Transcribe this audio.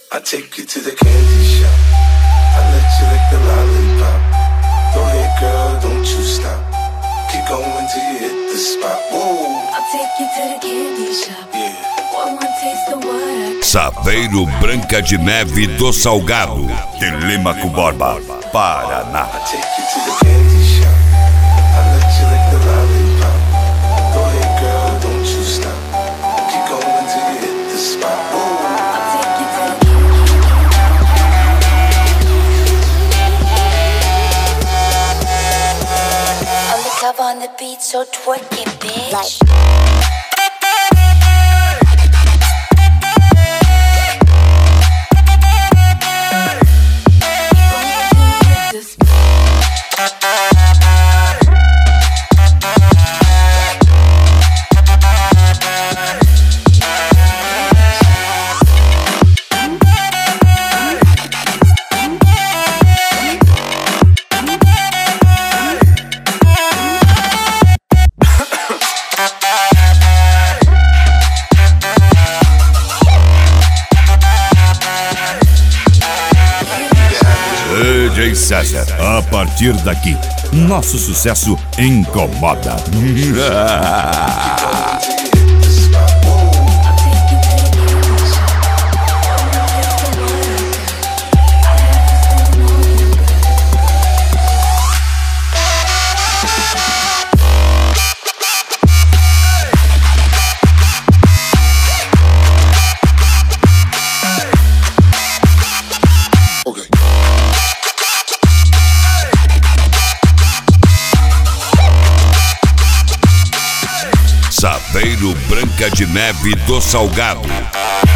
I take you to the candy shop. I let you lick the lollipop. Go ahead, girl, don't you stop. Keep going till you hit the spot. Whoa. I'll take you to the candy shop. Yeah. One more taste of what I Saveiro Branca de Neve do Salgado, Telêmaco Borba, Paraná. I take you to the candy shop. I let you lick the lollipop. Go ahead, girl, don't you stop. Keep going till you hit the spot. Whoa. I'll take you to the on the cover on the beat, so twerk it, bitch. DJ César, a partir daqui, nosso sucesso incomoda. Saveiro Branca de Neve do Salgado.